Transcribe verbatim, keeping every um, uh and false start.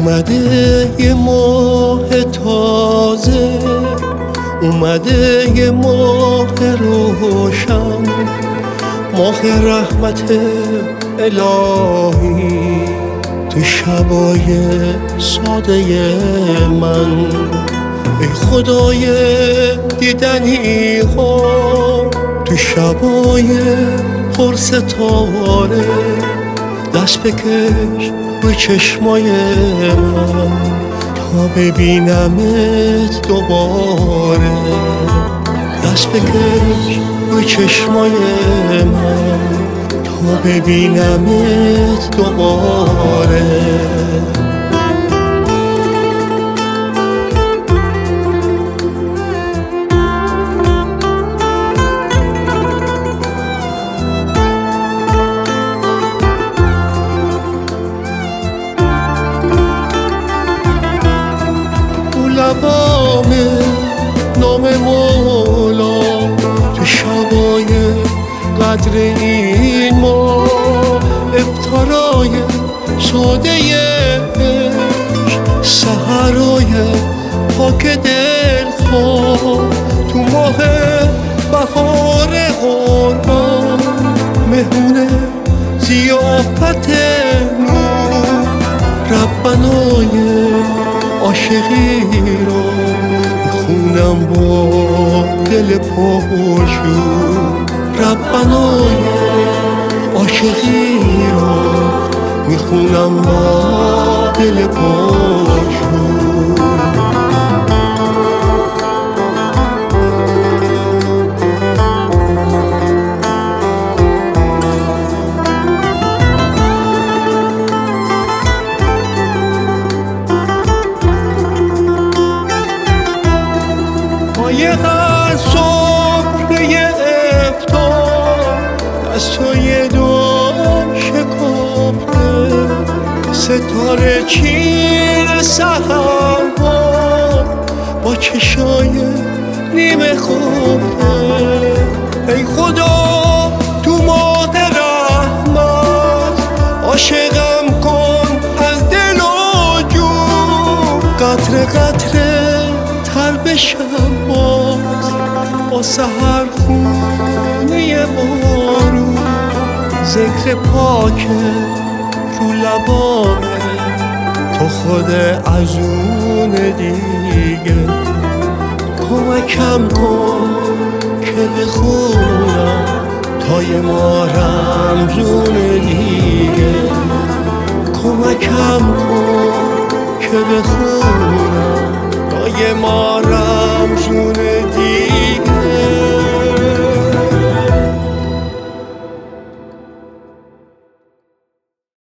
اومده یه ماه تازه، اومده یه ماه روشن، ماه رحمت الهی تو شبای ساده من. ای خدای دیدنی ها تو شبای پر ستاره، دست بکش روی چشمای من تا ببینمت دوباره. دست بکش روی چشمای من تا ببینمت دوباره. لبامه نام مولا تو شبای قدر این ما، افطارای ساده عشق، سحرای پاک دلخواه تو ماه بهار قربان، مهمون ضیافت نور. ربنای عاشقی رو میخونم با دل پرشور، ربنای عاشقی رو میخونم با دل پرشور. یه هر صبح افطار دستای دام شکافته، ستاره چین سحرها با چشای نیمه خفته. ای خدا تو ماه رحمت عاشقم کن از دل و جون، قطره قطره تر بشم باز با سحر خونه بارون. ذکر پاک رو لبامه تو خود ازون دیگه، کمکم کن که بخونم تا یه ما رمزون دیگه، کمکم کن که بخونم